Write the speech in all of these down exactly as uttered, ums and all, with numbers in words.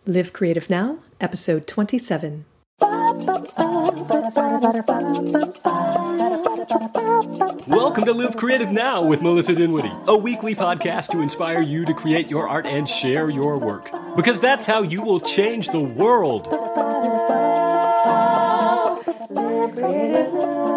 Live Creative Now, episode twenty-seven. Welcome to Live Creative Now with Melissa Dinwiddie, a weekly podcast to inspire you to create your art and share your work. Because that's how you will change the world. Live Creative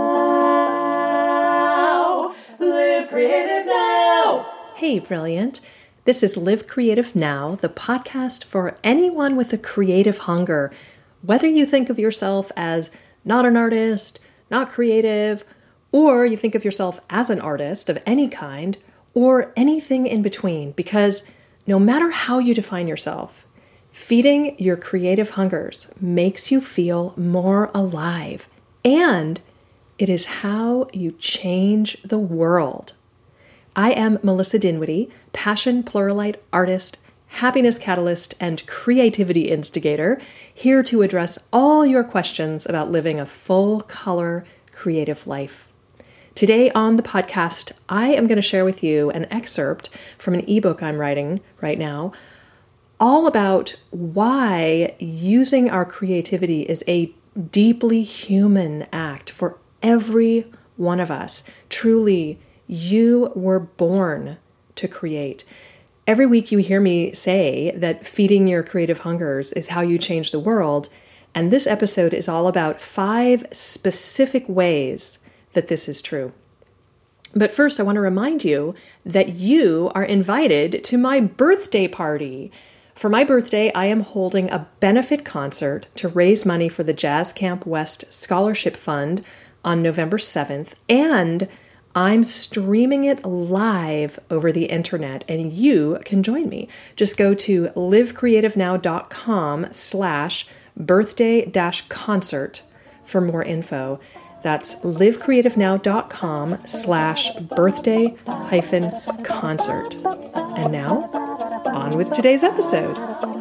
Now. Live Creative Now. Hey, brilliant. This is Live Creative Now, the podcast for anyone with a creative hunger. Whether you think of yourself as not an artist, not creative, or you think of yourself as an artist of any kind, or anything in between, because no matter how you define yourself, feeding your creative hungers makes you feel more alive, and it is how you change the world. I am Melissa Dinwiddie, passion pluralite artist, happiness catalyst, and creativity instigator, here to address all your questions about living a full color creative life. Today on the podcast, I am going to share with you an excerpt from an ebook I'm writing right now, all about why using our creativity is a deeply human act for every one of us. Truly, you were born to create. Every week you hear me say that feeding your creative hungers is how you change the world, and this episode is all about five specific ways that this is true. But first, I want to remind you that you are invited to my birthday party. For my birthday, I am holding a benefit concert to raise money for the Jazz Camp West Scholarship Fund on November seventh, and I'm streaming it live over the internet, and you can join me. Just go to livecreativenow.com slash birthday dash concert for more info. That's livecreativenow.com slash birthday hyphen concert. And now, on with today's episode.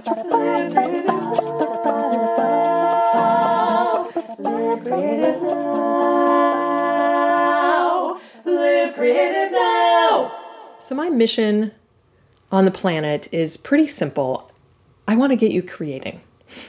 Live Creative Now. Live Creative Now. So my mission on the planet is pretty simple. I want to get you creating.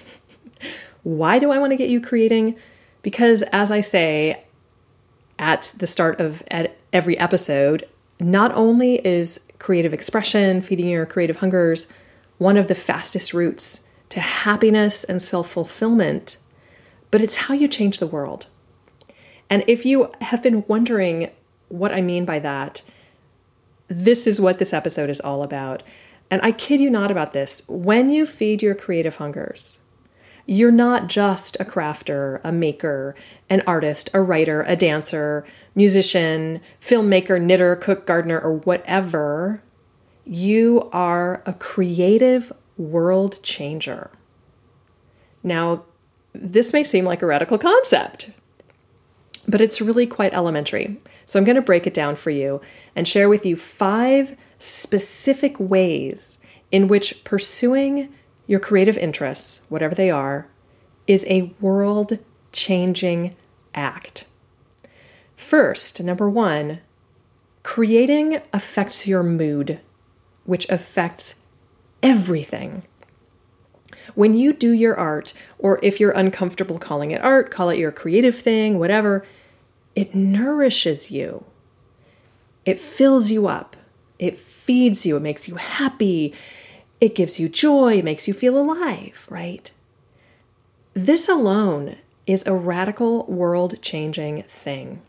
Why do I want to get you creating? Because, as I say at the start of at every episode, not only is creative expression, feeding your creative hungers, one of the fastest routes to happiness and self-fulfillment, but it's how you change the world. And if you have been wondering what I mean by that, this is what this episode is all about. And I kid you not about this. When you feed your creative hungers, you're not just a crafter, a maker, an artist, a writer, a dancer, musician, filmmaker, knitter, cook, gardener, or whatever. You are a creative world changer. Now, this may seem like a radical concept, but it's really quite elementary. So I'm going to break it down for you and share with you five specific ways in which pursuing your creative interests, whatever they are, is a world-changing act. First, number one, creating affects your mood, which affects everything. When you do your art, or if you're uncomfortable calling it art, call it your creative thing, whatever, it nourishes you. It fills you up. It feeds you. It makes you happy. It gives you joy, it makes you feel alive, right? This alone is a radical world-changing thing.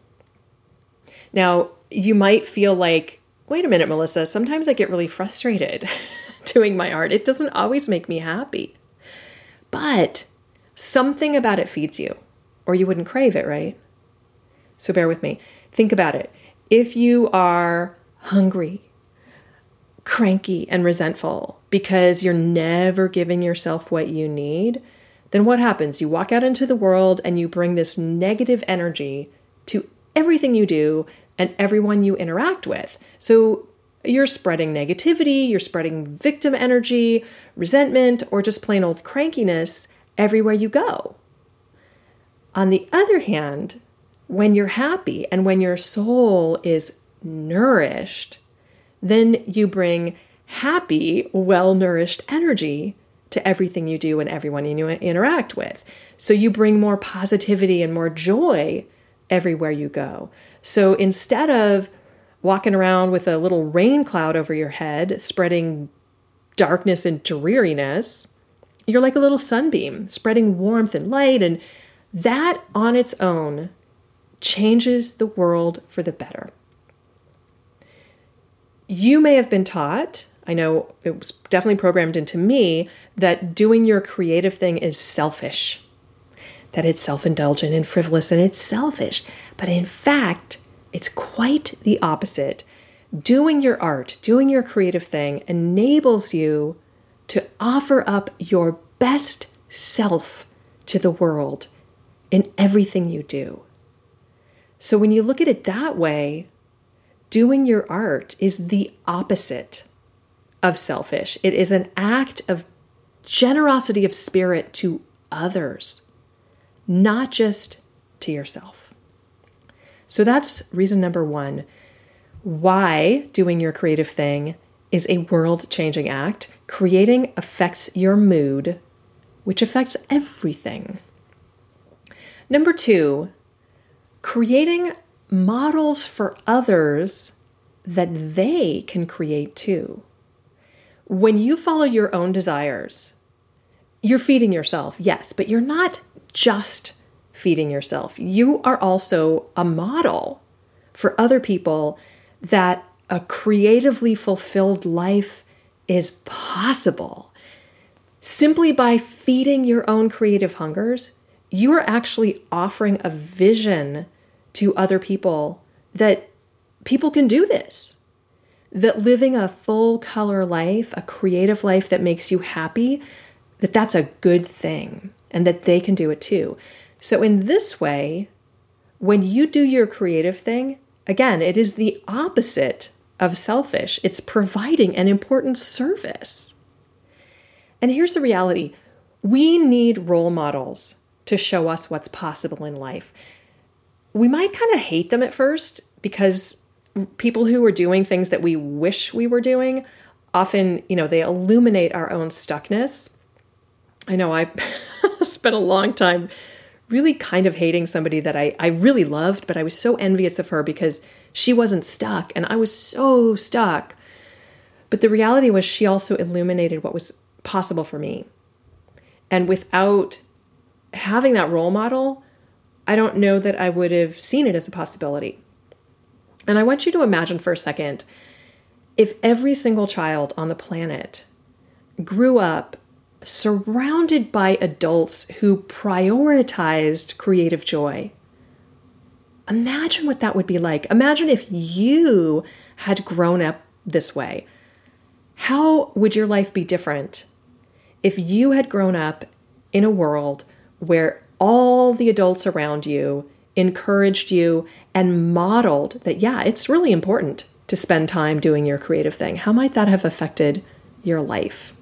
Now, you might feel like, wait a minute, Melissa, sometimes I get really frustrated doing my art. It doesn't always make me happy. But something about it feeds you, or you wouldn't crave it, right? So bear with me. Think about it. If you are hungry, cranky, and resentful because you're never giving yourself what you need, then what happens? You walk out into the world and you bring this negative energy to everything you do and everyone you interact with. So you're spreading negativity, you're spreading victim energy, resentment, or just plain old crankiness everywhere you go. On the other hand, when you're happy and when your soul is nourished, then you bring happy, well-nourished energy to everything you do and everyone you interact with. So you bring more positivity and more joy everywhere you go. So instead of walking around with a little rain cloud over your head, spreading darkness and dreariness, you're like a little sunbeam, spreading warmth and light. And that on its own changes the world for the better. You may have been taught, I know it was definitely programmed into me, that doing your creative thing is selfish, that it's self-indulgent and frivolous and it's selfish. But in fact, it's quite the opposite. Doing your art, doing your creative thing enables you to offer up your best self to the world in everything you do. So when you look at it that way, doing your art is the opposite of selfish. It is an act of generosity of spirit to others, not just to yourself. So that's reason number one, why doing your creative thing is a world-changing act. Creating affects your mood, which affects everything. Number two, creating models for others that they can create too. When you follow your own desires, you're feeding yourself, yes, but you're not just feeding yourself. You are also a model for other people that a creatively fulfilled life is possible. Simply by feeding your own creative hungers, you are actually offering a vision to other people that people can do this. That living a full color life, a creative life that makes you happy, that that's a good thing and that they can do it too. So in this way, when you do your creative thing, again, it is the opposite of selfish. It's providing an important service. And here's the reality. We need role models to show us what's possible in life. We might kind of hate them at first because people who are doing things that we wish we were doing, often, you know, they illuminate our own stuckness. I know I spent a long time really kind of hating somebody that I, I really loved, but I was so envious of her because she wasn't stuck and I was so stuck. But the reality was she also illuminated what was possible for me. And without having that role model, I don't know that I would have seen it as a possibility. And I want you to imagine for a second, if every single child on the planet grew up surrounded by adults who prioritized creative joy. Imagine what that would be like. Imagine if you had grown up this way. How would your life be different if you had grown up in a world where all the adults around you encouraged you and modeled that, yeah, it's really important to spend time doing your creative thing? How might that have affected your life?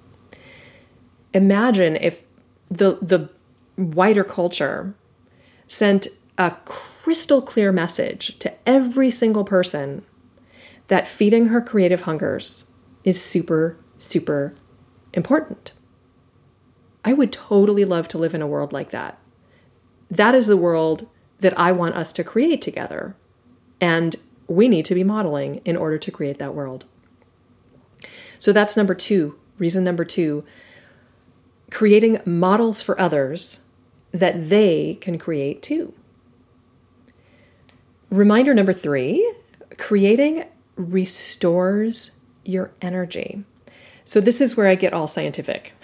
Imagine if the the wider culture sent a crystal clear message to every single person that feeding her creative hungers is super, super important. I would totally love to live in a world like that. That is the world that I want us to create together. And we need to be modeling in order to create that world. So that's number two, reason number two, creating models for others that they can create too. Reminder number three, creating restores your energy. So this is where I get all scientific.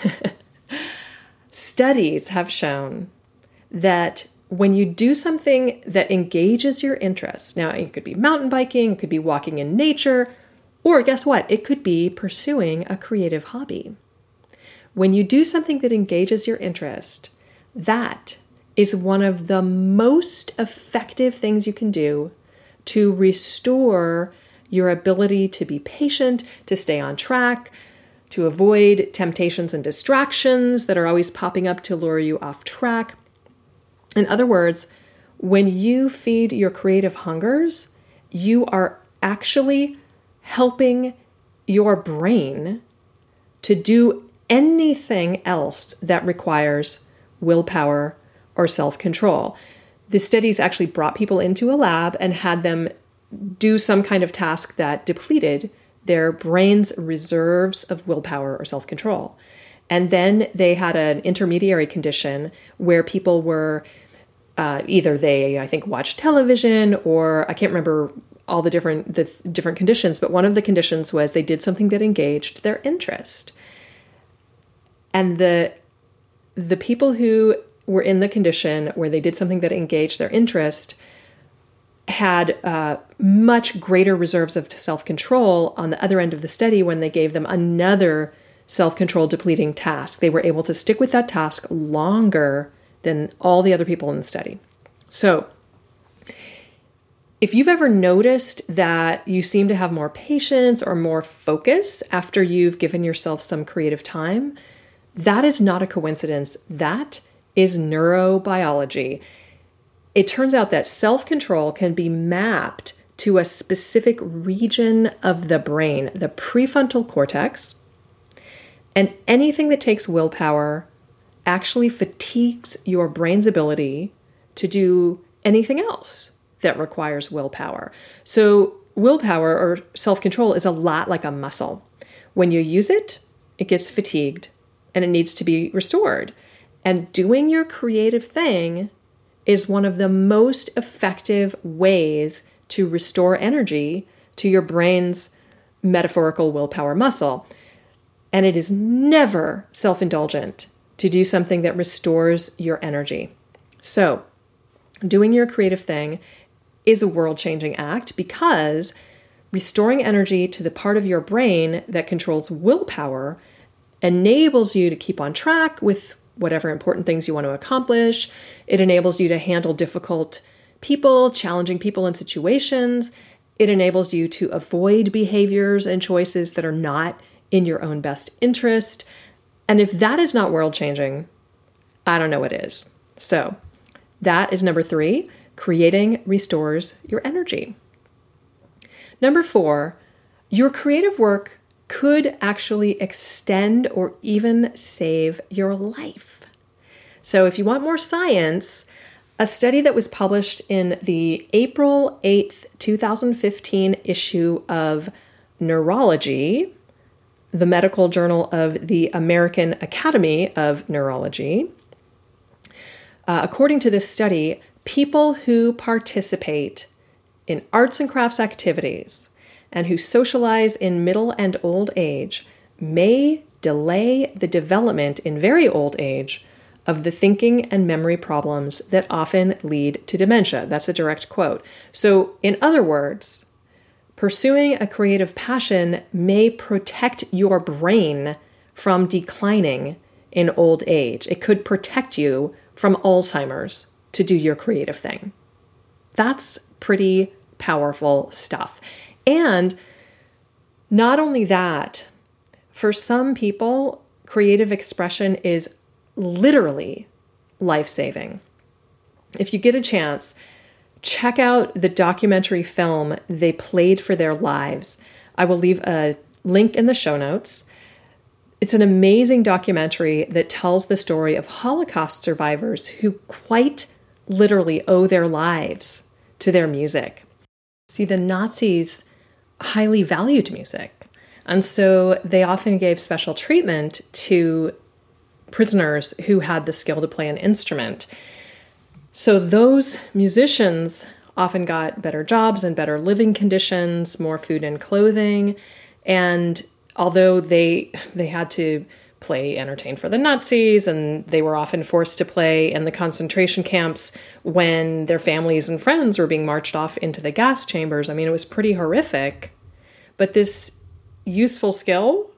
Studies have shown that when you do something that engages your interests, now it could be mountain biking, it could be walking in nature, or guess what? It could be pursuing a creative hobby. When you do something that engages your interest, that is one of the most effective things you can do to restore your ability to be patient, to stay on track, to avoid temptations and distractions that are always popping up to lure you off track. In other words, when you feed your creative hungers, you are actually helping your brain to do anything else that requires willpower or self-control. The studies actually brought people into a lab and had them do some kind of task that depleted their brain's reserves of willpower or self-control. And then they had an intermediary condition where people were uh, either they, I think, watched television, or I can't remember all the different the th- different conditions, but one of the conditions was they did something that engaged their interest. And the the people who were in the condition where they did something that engaged their interest had uh, much greater reserves of self-control on the other end of the study when they gave them another self-control depleting task. They were able to stick with that task longer than all the other people in the study. So if you've ever noticed that you seem to have more patience or more focus after you've given yourself some creative time, that is not a coincidence. That is neurobiology. It turns out that self-control can be mapped to a specific region of the brain, the prefrontal cortex, and anything that takes willpower actually fatigues your brain's ability to do anything else that requires willpower. So willpower or self-control is a lot like a muscle. When you use it, it gets fatigued and it needs to be restored. And doing your creative thing is one of the most effective ways to restore energy to your brain's metaphorical willpower muscle. And it is never self-indulgent to do something that restores your energy. So, doing your creative thing is a world-changing act because restoring energy to the part of your brain that controls willpower enables you to keep on track with whatever important things you want to accomplish. It enables you to handle difficult people, challenging people and situations. It enables you to avoid behaviors and choices that are not in your own best interest. And if that is not world-changing, I don't know what is. So that is number three. Creating restores your energy. Number four, your creative work could actually extend or even save your life. So if you want more science, a study that was published in the April eighth, twenty fifteen issue of Neurology, the medical journal of the American Academy of Neurology, uh, according to this study, people who participate in arts and crafts activities and who socialize in middle and old age may delay the development in very old age of the thinking and memory problems that often lead to dementia. That's a direct quote. So, in other words, pursuing a creative passion may protect your brain from declining in old age. It could protect you from Alzheimer's to do your creative thing. That's pretty powerful stuff. And not only that, for some people, creative expression is literally life-saving. If you get a chance, check out the documentary film They Played for Their Lives. I will leave a link in the show notes. It's an amazing documentary that tells the story of Holocaust survivors who quite literally owe their lives to their music. See, the Nazis highly valued music, and so they often gave special treatment to prisoners who had the skill to play an instrument. So those musicians often got better jobs and better living conditions, more food and clothing, and although they they had to play entertain for the Nazis, and they were often forced to play in the concentration camps when their families and friends were being marched off into the gas chambers. I mean, it was pretty horrific. But this useful skill,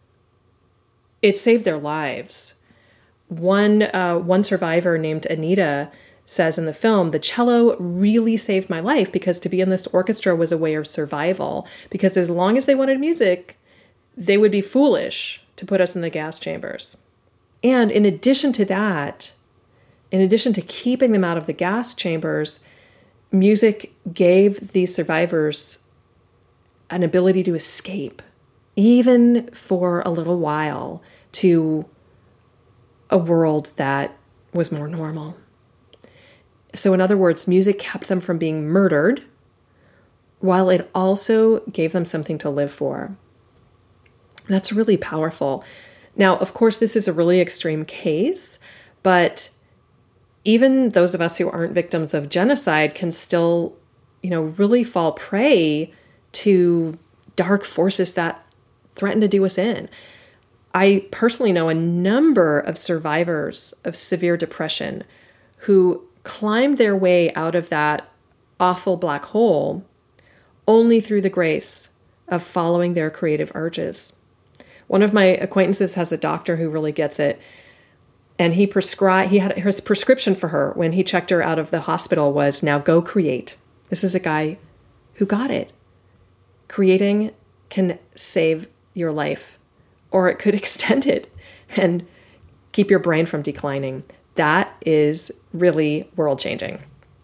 it saved their lives. One uh, one survivor named Anita says in the film, the cello really saved my life because to be in this orchestra was a way of survival. Because as long as they wanted music, they would be foolish to put us in the gas chambers. And in addition to that, in addition to keeping them out of the gas chambers, music gave these survivors an ability to escape, even for a little while. to a world that was more normal. So in other words, music kept them from being murdered, while it also gave them something to live for. That's really powerful. Now, of course, this is a really extreme case, but even those of us who aren't victims of genocide can still, you know, really fall prey to dark forces that threaten to do us in. I personally know a number of survivors of severe depression who climbed their way out of that awful black hole only through the grace of following their creative urges. One of my acquaintances has a doctor who really gets it, and he prescribed, he had his prescription for her when he checked her out of the hospital was, now go create. This is a guy who got it. Creating can save your life, or it could extend it and keep your brain from declining. That is really world-changing.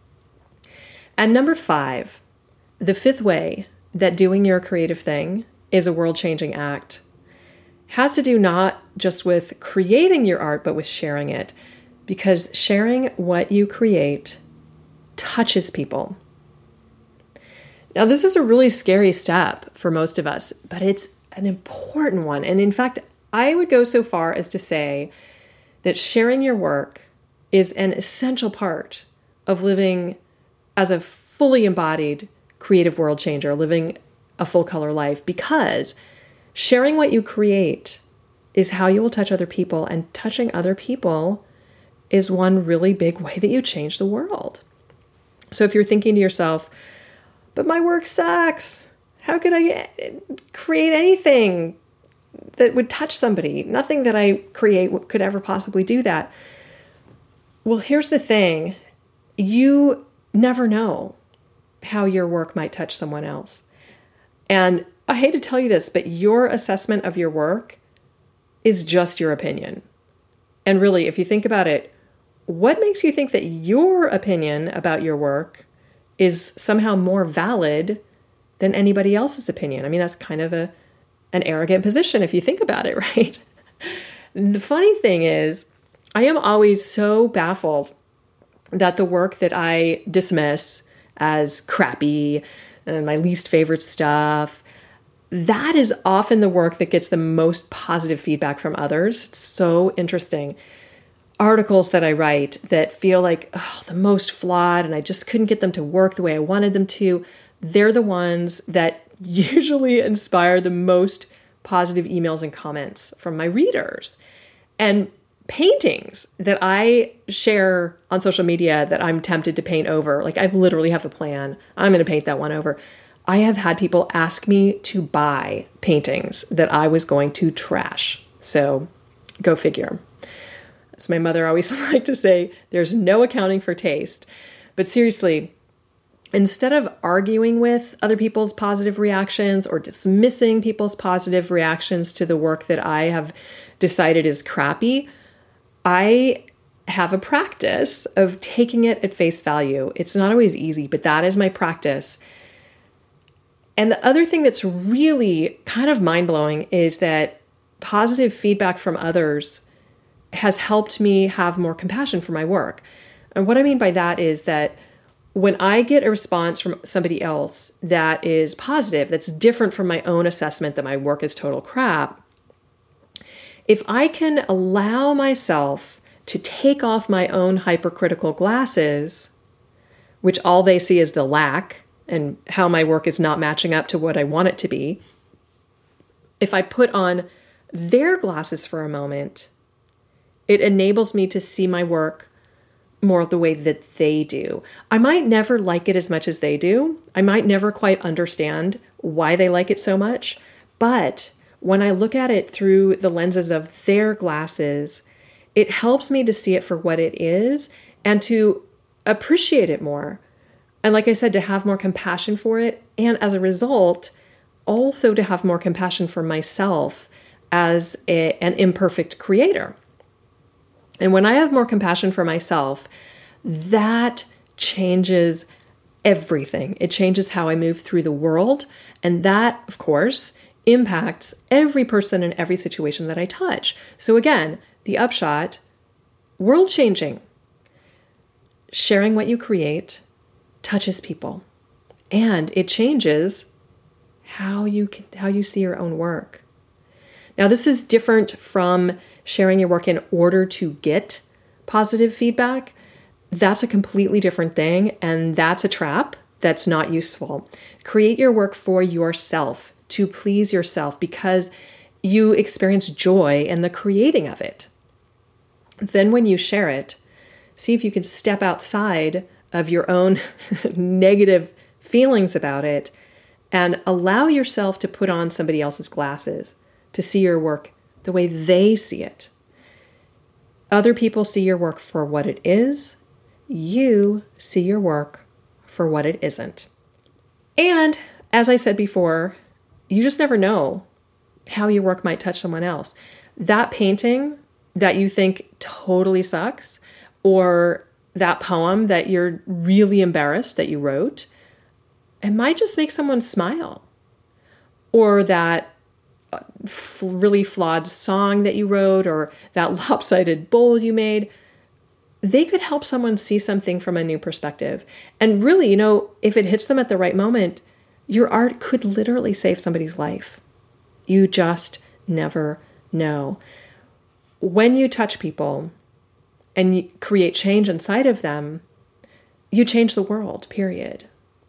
And number five, the fifth way that doing your creative thing is a world-changing act has to do not just with creating your art, but with sharing it. Because sharing what you create touches people. Now, this is a really scary step for most of us, but it's an important one. And in fact, I would go so far as to say that sharing your work is an essential part of living as a fully embodied creative world changer, living a full color life, because sharing what you create is how you will touch other people, and touching other people is one really big way that you change the world. So if you're thinking to yourself, but my work sucks, how could I create anything that would touch somebody? Nothing that I create could ever possibly do that. Well, here's the thing. You never know how your work might touch someone else. And I hate to tell you this, but your assessment of your work is just your opinion. And really, if you think about it, what makes you think that your opinion about your work is somehow more valid than anybody else's opinion? I mean, that's kind of a an arrogant position if you think about it, right? The funny thing is, I am always so baffled that the work that I dismiss as crappy and my least favorite stuff, that is often the work that gets the most positive feedback from others. It's so interesting. Articles that I write that feel like oh, the most flawed and I just couldn't get them to work the way I wanted them to, they're the ones that usually inspire the most positive emails and comments from my readers. And paintings that I share on social media that I'm tempted to paint over, like I literally have a plan, I'm going to paint that one over. I have had people ask me to buy paintings that I was going to trash. So go figure. As my mother always liked to say, there's no accounting for taste. But seriously, instead of arguing with other people's positive reactions or dismissing people's positive reactions to the work that I have decided is crappy, I have a practice of taking it at face value. It's not always easy, but that is my practice. And the other thing that's really kind of mind-blowing is that positive feedback from others has helped me have more compassion for my work. And what I mean by that is that when I get a response from somebody else that is positive, that's different from my own assessment that my work is total crap, if I can allow myself to take off my own hypercritical glasses, which all they see is the lack and how my work is not matching up to what I want it to be, if I put on their glasses for a moment, it enables me to see my work more the way that they do. I might never like it as much as they do. I might never quite understand why they like it so much. But when I look at it through the lenses of their glasses, it helps me to see it for what it is and to appreciate it more. And like I said, to have more compassion for it. And as a result, also to have more compassion for myself as a, an imperfect creator. And when I have more compassion for myself, that changes everything. It changes how I move through the world. And that, of course, impacts every person in every situation that I touch. So again, the upshot, world changing. Sharing what you create touches people, and it changes how you how you see your own work. Now, this is different from sharing your work in order to get positive feedback. That's a completely different thing, and that's a trap that's not useful. Create your work for yourself, to please yourself, because you experience joy in the creating of it. Then when you share it, see if you can step outside of your own negative feelings about it and allow yourself to put on somebody else's glasses to see your work the way they see it. Other people see your work for what it is. You see your work for what it isn't. And as I said before, you just never know how your work might touch someone else. That painting that you think totally sucks, or that poem that you're really embarrassed that you wrote, it might just make someone smile. Or that f- really flawed song that you wrote, or that lopsided bowl you made, they could help someone see something from a new perspective. And really, you know, if it hits them at the right moment, your art could literally save somebody's life. You just never know. When you touch people and you create change inside of them, you change the world, period.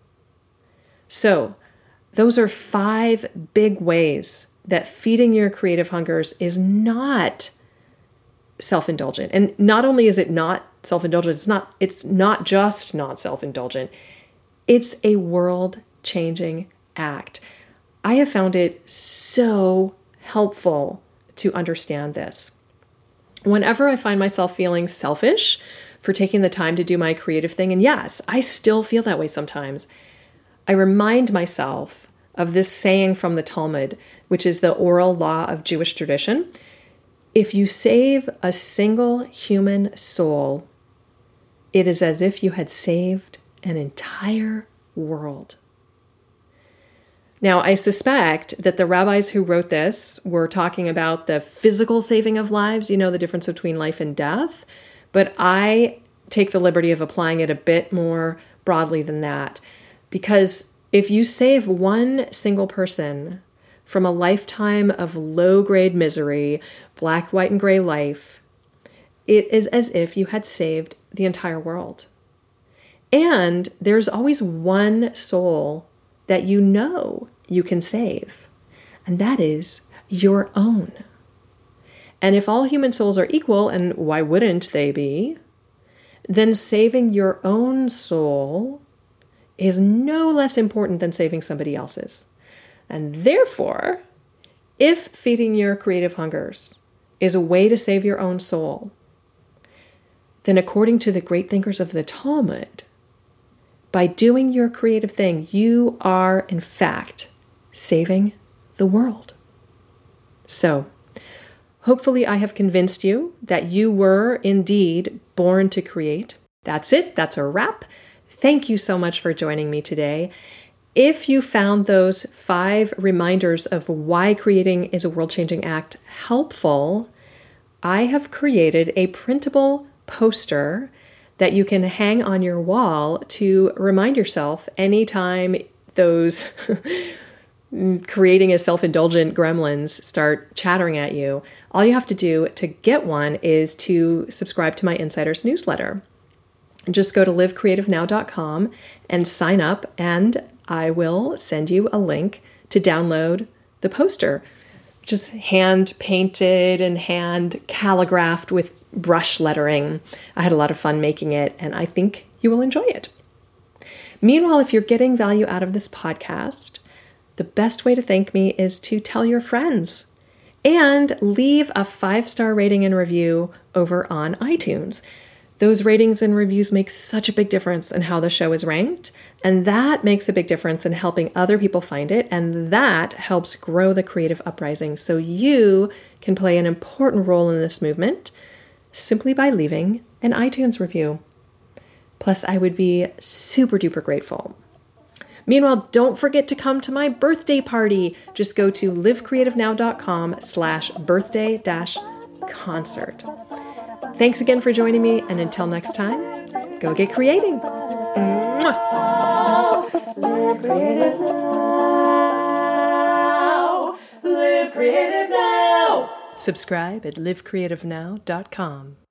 So, those are five big ways that feeding your creative hungers is not self-indulgent. And not only is it not self-indulgent, it's not, it's not just not self-indulgent, it's a world-changing act. I have found it so helpful to understand this. Whenever I find myself feeling selfish for taking the time to do my creative thing, and yes, I still feel that way sometimes, I remind myself of this saying from the Talmud, which is the oral law of Jewish tradition. If you save a single human soul, it is as if you had saved an entire world. Now, I suspect that the rabbis who wrote this were talking about the physical saving of lives, you know, the difference between life and death. But I take the liberty of applying it a bit more broadly than that. Because if you save one single person from a lifetime of low-grade misery, black, white, and gray life, it is as if you had saved the entire world. And there's always one soul that you know you can save, and that is your own. And if all human souls are equal, and why wouldn't they be, then saving your own soul is no less important than saving somebody else's. And therefore, if feeding your creative hungers is a way to save your own soul, then according to the great thinkers of the Talmud, by doing your creative thing, you are, in fact, saving the world. So, hopefully I have convinced you that you were indeed born to create. That's it. That's a wrap. Thank you so much for joining me today. If you found those five reminders of why creating is a world-changing act helpful, I have created a printable poster that you can hang on your wall to remind yourself anytime those creating a self-indulgent gremlins start chattering at you. All you have to do to get one is to subscribe to my Insiders newsletter. Just go to live creative now dot com and sign up, and I will send you a link to download the poster, which is hand painted and hand calligraphed with brush lettering. I had a lot of fun making it, and I think you will enjoy it. Meanwhile, if you're getting value out of this podcast, the best way to thank me is to tell your friends and leave a five-star rating and review over on iTunes. Those ratings and reviews make such a big difference in how the show is ranked, and that makes a big difference in helping other people find it, and that helps grow the creative uprising, so you can play an important role in this movement simply by leaving an iTunes review. Plus, I would be super duper grateful. Meanwhile, don't forget to come to my birthday party. Just go to livecreativenow.com slash birthday dash concert. Thanks again for joining me, and until next time, go get creating. Mwah. Live creative now. Live creative now. Subscribe at live creative now dot com.